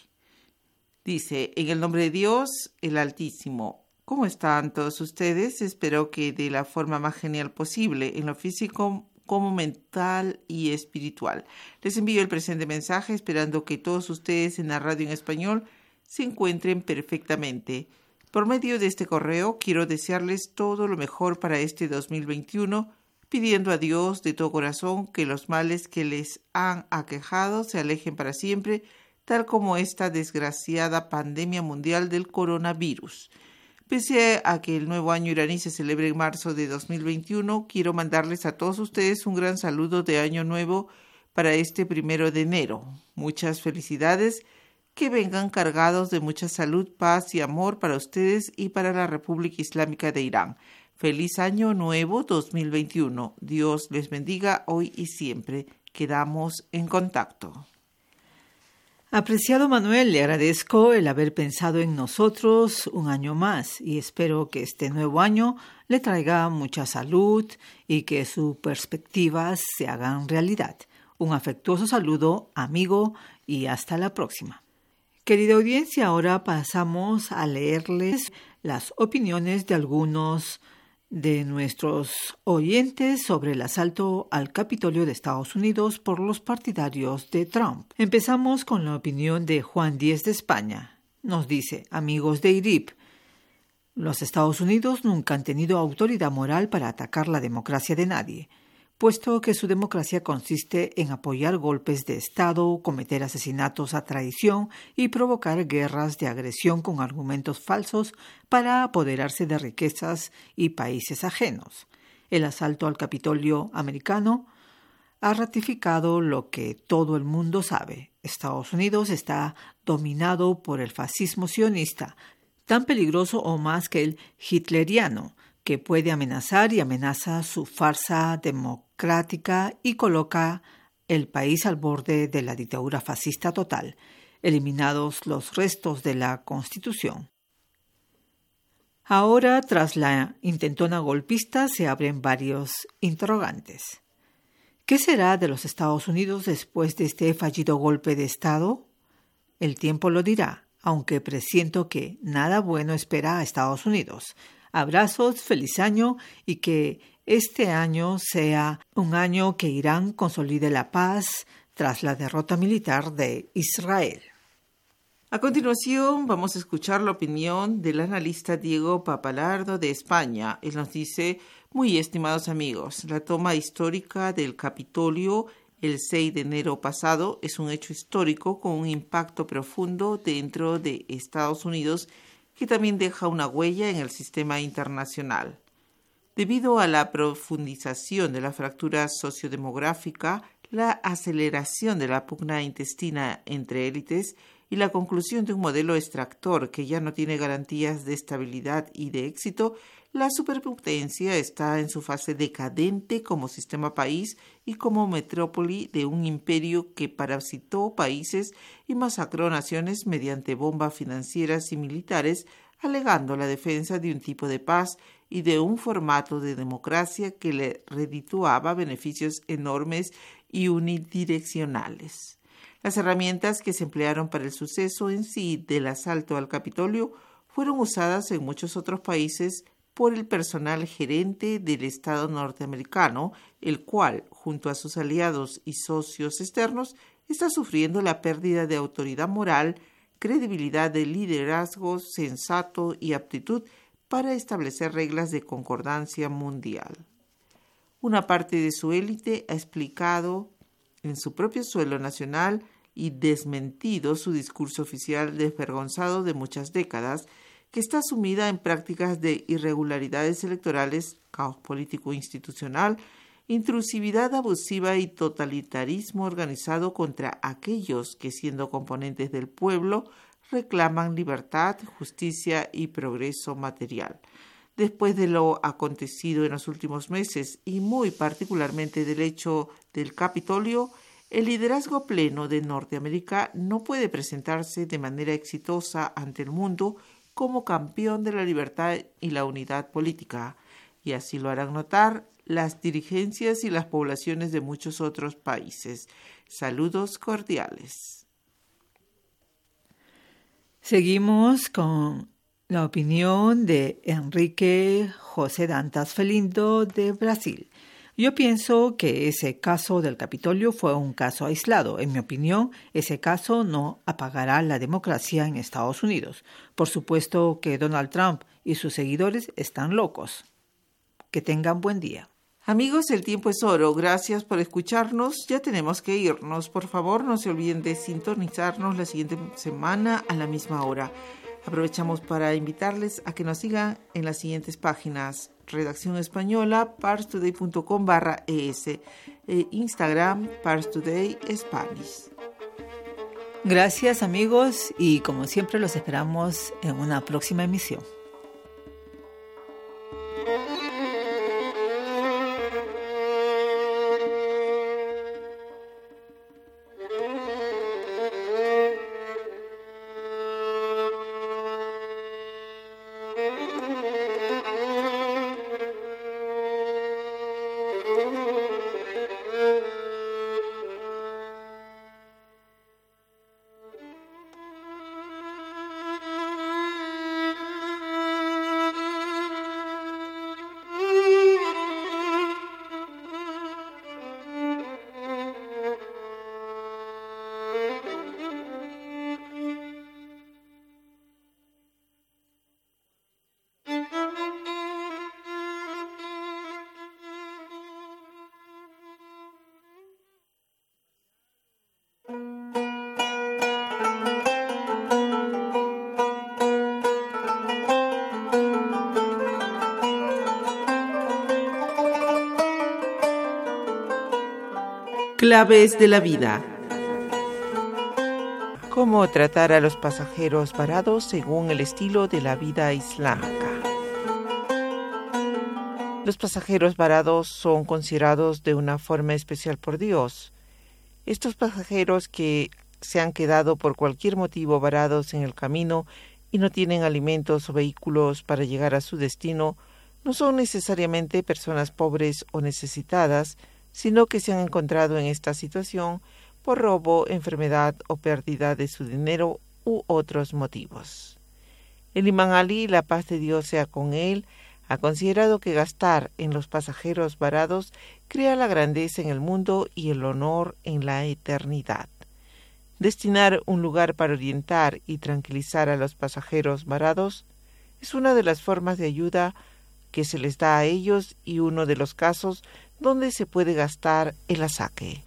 Dice: en el nombre de Dios, el Altísimo, ¿cómo están todos ustedes? Espero que de la forma más genial posible, en lo físico como mental y espiritual. Les envío el presente mensaje esperando que todos ustedes en la radio en español se encuentren perfectamente. Por medio de este correo quiero desearles todo lo mejor para este 2021, pidiendo a Dios de todo corazón que los males que les han aquejado se alejen para siempre, tal como esta desgraciada pandemia mundial del coronavirus. Pese a que el nuevo año iraní se celebra en marzo de 2021, quiero mandarles a todos ustedes un gran saludo de Año Nuevo para este 1 de enero. Muchas felicidades, que vengan cargados de mucha salud, paz y amor para ustedes y para la República Islámica de Irán. Feliz Año Nuevo 2021. Dios les bendiga hoy y siempre. Quedamos en contacto. Apreciado Manuel, le agradezco el haber pensado en nosotros un año más y espero que este nuevo año le traiga mucha salud y que sus perspectivas se hagan realidad. Un afectuoso saludo, amigo, y hasta la próxima. Querida audiencia, ahora pasamos a leerles las opiniones de algunos de nuestros oyentes sobre el asalto al Capitolio de Estados Unidos por los partidarios de Trump. Empezamos con la opinión de Juan Díez de España. Nos dice: amigos de IRIP, los Estados Unidos nunca han tenido autoridad moral para atacar la democracia de nadie, puesto que su democracia consiste en apoyar golpes de Estado, cometer asesinatos a traición y provocar guerras de agresión con argumentos falsos para apoderarse de riquezas y países ajenos. El asalto al Capitolio americano ha ratificado lo que todo el mundo sabe. Estados Unidos está dominado por el fascismo sionista, tan peligroso o más que el hitleriano, que puede amenazar y amenaza su farsa democrática y coloca el país al borde de la dictadura fascista total, eliminados los restos de la Constitución. Ahora, tras la intentona golpista, se abren varios interrogantes. ¿Qué será de los Estados Unidos después de este fallido golpe de Estado? El tiempo lo dirá, aunque presiento que nada bueno espera a Estados Unidos. Abrazos, feliz año y que este año sea un año que Irán consolide la paz tras la derrota militar de Israel. A continuación vamos a escuchar la opinión del analista Diego Papalardo de España. Él nos dice: muy estimados amigos, la toma histórica del Capitolio el 6 de enero pasado es un hecho histórico con un impacto profundo dentro de Estados Unidos que también deja una huella en el sistema internacional. Debido a la profundización de la fractura sociodemográfica, la aceleración de la pugna intestina entre élites y la conclusión de un modelo extractor que ya no tiene garantías de estabilidad y de éxito, la superpotencia está en su fase decadente como sistema país y como metrópoli de un imperio que parasitó países y masacró naciones mediante bombas financieras y militares, alegando la defensa de un tipo de paz y de un formato de democracia que le redituaba beneficios enormes y unidireccionales. Las herramientas que se emplearon para el suceso en sí del asalto al Capitolio fueron usadas en muchos otros países por el personal gerente del Estado norteamericano, el cual, junto a sus aliados y socios externos, está sufriendo la pérdida de autoridad moral, credibilidad de liderazgo sensato y aptitud para establecer reglas de concordancia mundial. Una parte de su élite ha explicado en su propio suelo nacional y desmentido su discurso oficial desvergonzado de muchas décadas, que está sumida en prácticas de irregularidades electorales, caos político institucional, intrusividad abusiva y totalitarismo organizado contra aquellos que, siendo componentes del pueblo, reclaman libertad, justicia y progreso material. Después de lo acontecido en los últimos meses y muy particularmente del hecho del Capitolio, el liderazgo pleno de Norteamérica no puede presentarse de manera exitosa ante el mundo como campeón de la libertad y la unidad política, y así lo harán notar las dirigencias y las poblaciones de muchos otros países. Saludos cordiales. Seguimos con la opinión de Enrique José Dantas Felindo de Brasil. Yo pienso que ese caso del Capitolio fue un caso aislado. En mi opinión, ese caso no apagará la democracia en Estados Unidos. Por supuesto que Donald Trump y sus seguidores están locos. Que tengan buen día. Amigos, el tiempo es oro. Gracias por escucharnos. Ya tenemos que irnos. Por favor, no se olviden de sintonizarnos la siguiente semana a la misma hora. Aprovechamos para invitarles a que nos sigan en las siguientes páginas: Redacción Española, parstoday.com/es, Instagram, Parstoday Spanish. Gracias amigos y como siempre los esperamos en una próxima emisión. Claves de la vida. Cómo tratar a los pasajeros varados según el estilo de la vida islámica. Los pasajeros varados son considerados de una forma especial por Dios. Estos pasajeros que se han quedado por cualquier motivo varados en el camino y no tienen alimentos o vehículos para llegar a su destino, no son necesariamente personas pobres o necesitadas, sino que se han encontrado en esta situación por robo, enfermedad o pérdida de su dinero u otros motivos. El imán Ali, la paz de Dios sea con él, ha considerado que gastar en los pasajeros varados crea la grandeza en el mundo y el honor en la eternidad. Destinar un lugar para orientar y tranquilizar a los pasajeros varados es una de las formas de ayuda que se les da a ellos y uno de los casos donde se puede gastar el asaque.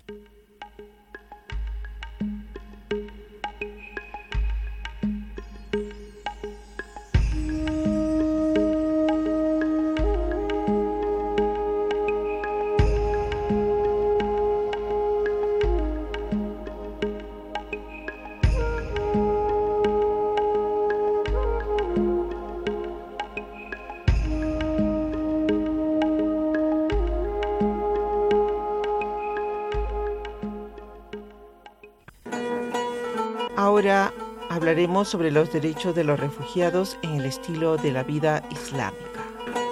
Ahora hablaremos sobre los derechos de los refugiados en el estilo de la vida islámica.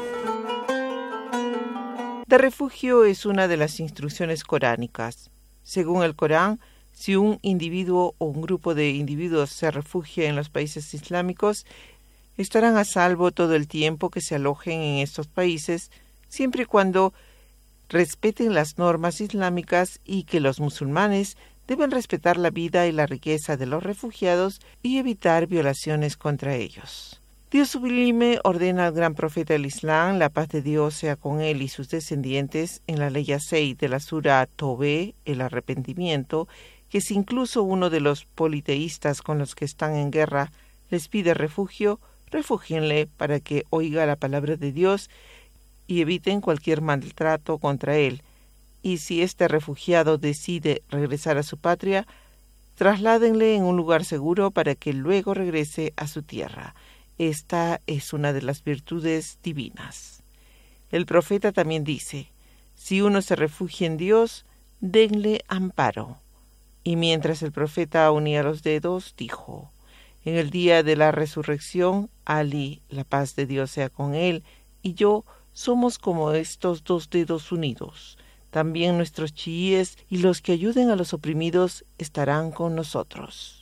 El refugio es una de las instrucciones coránicas. Según el Corán, si un individuo o un grupo de individuos se refugia en los países islámicos, estarán a salvo todo el tiempo que se alojen en estos países, siempre y cuando respeten las normas islámicas y que los musulmanes deben respetar la vida y la riqueza de los refugiados y evitar violaciones contra ellos. Dios sublime ordena al gran profeta del Islam, la paz de Dios sea con él y sus descendientes, en la ley 6 de la sura Tobé, el arrepentimiento, que si incluso uno de los politeístas con los que están en guerra les pide refugio, refúgienle para que oiga la palabra de Dios y eviten cualquier maltrato contra él. Y si este refugiado decide regresar a su patria, trasládenle en un lugar seguro para que luego regrese a su tierra. Esta es una de las virtudes divinas. El profeta también dice, si uno se refugia en Dios, denle amparo. Y mientras el profeta unía los dedos, dijo, en el día de la resurrección, Ali, la paz de Dios sea con él, y yo somos como estos dos dedos unidos. También nuestros chiíes y los que ayuden a los oprimidos estarán con nosotros.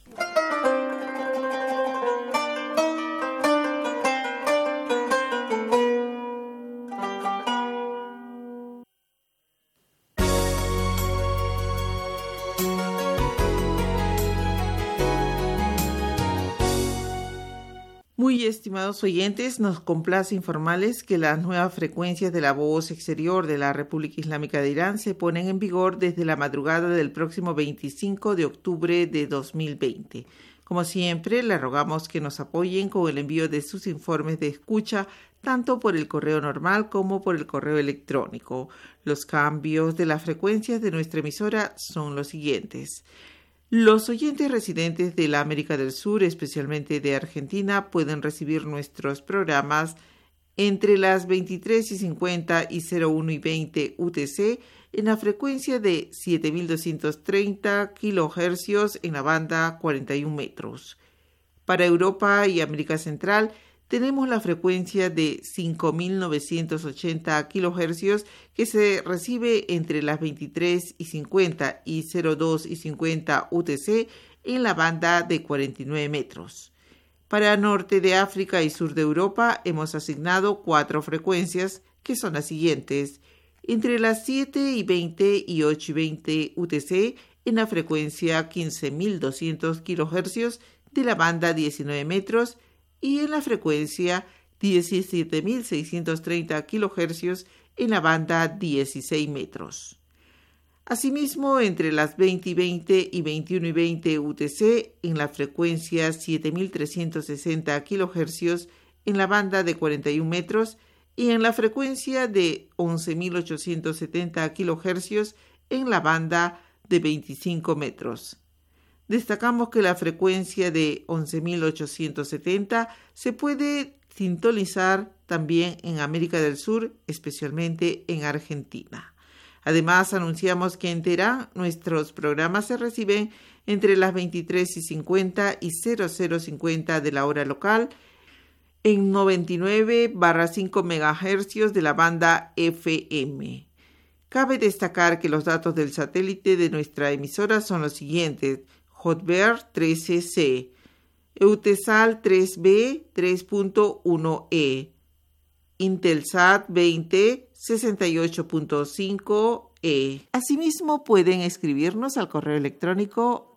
Muy estimados oyentes, nos complace informarles que las nuevas frecuencias de la voz exterior de la República Islámica de Irán se ponen en vigor desde la madrugada del próximo 25 de octubre de 2020. Como siempre, les rogamos que nos apoyen con el envío de sus informes de escucha, tanto por el correo normal como por el correo electrónico. Los cambios de las frecuencias de nuestra emisora son los siguientes. Los oyentes residentes de la América del Sur, especialmente de Argentina, pueden recibir nuestros programas entre las 23:50 y 01:20 UTC en la frecuencia de 7.230 kHz en la banda 41 metros. Para Europa y América Central, tenemos la frecuencia de 5.980 kHz que se recibe entre las 23:50 y 02:50 UTC en la banda de 49 metros. Para Norte de África y Sur de Europa hemos asignado 4 frecuencias que son las siguientes. Entre las 7:20 y 8:20 UTC en la frecuencia 15.200 kHz de la banda 19 metros y en la frecuencia 17.630 kHz en la banda 16 metros. Asimismo, entre las 20:20 y 21:20 UTC en la frecuencia 7.360 kHz en la banda de 41 metros y en la frecuencia de 11.870 kHz en la banda de 25 metros. Destacamos que la frecuencia de 11.870 se puede sintonizar también en América del Sur, especialmente en Argentina. Además, anunciamos que en Teherán nuestros programas se reciben entre las 23:50 y 00:50 de la hora local en 99/5 MHz de la banda FM. Cabe destacar que los datos del satélite de nuestra emisora son los siguientes: Hotbird 13C, Eutelsat 3B 3.1E, Intelsat 20 68.5E. Asimismo, pueden escribirnos al correo electrónico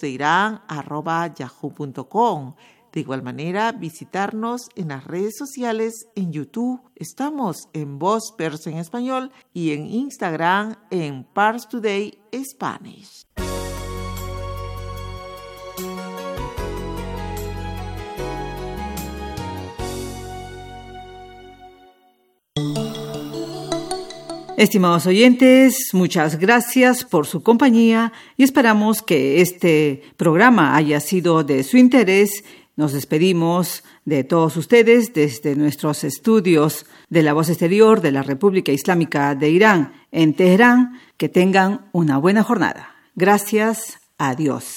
vozdeiran@yahoo.com. De igual manera, visitarnos en las redes sociales, en YouTube. Estamos en Voz Persa en Español y en Instagram en Pars Today Spanish. Estimados oyentes, muchas gracias por su compañía y esperamos que este programa haya sido de su interés. Nos despedimos de todos ustedes desde nuestros estudios de la Voz Exterior de la República Islámica de Irán en Teherán. Que tengan una buena jornada. Gracias. Adiós.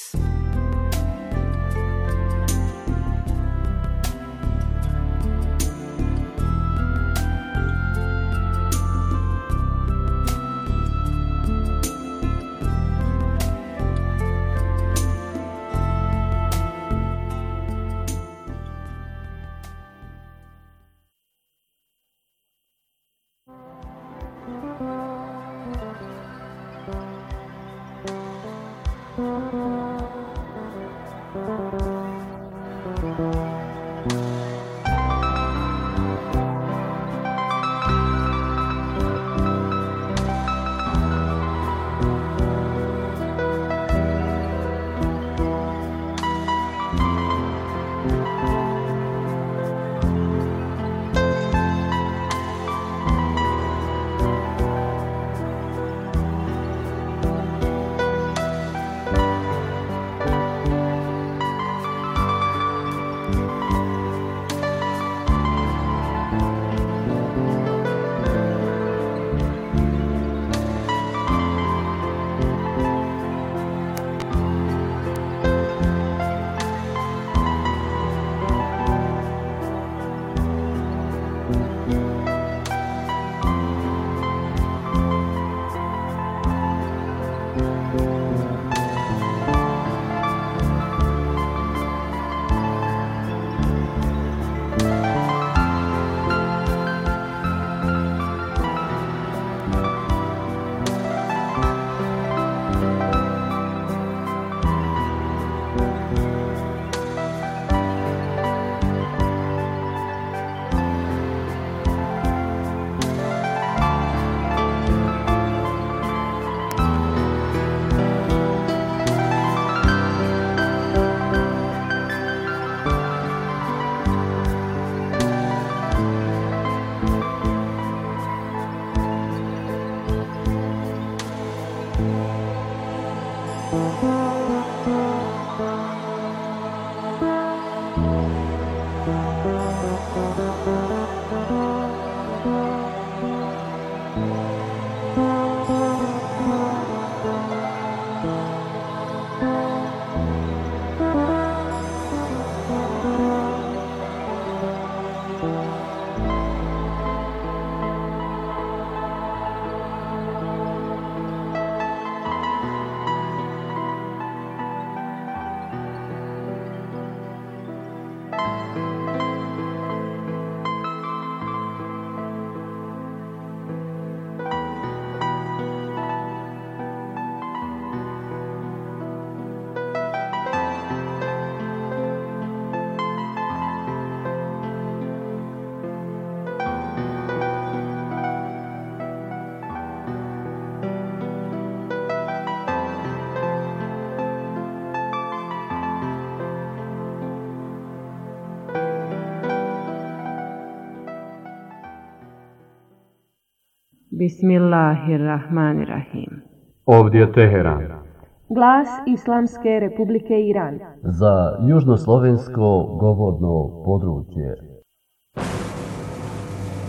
Bismillahirrahmanirrahim. Ovdje Teheran. Glas Islamske Republike Iran. Za južnoslovensko govorno područje.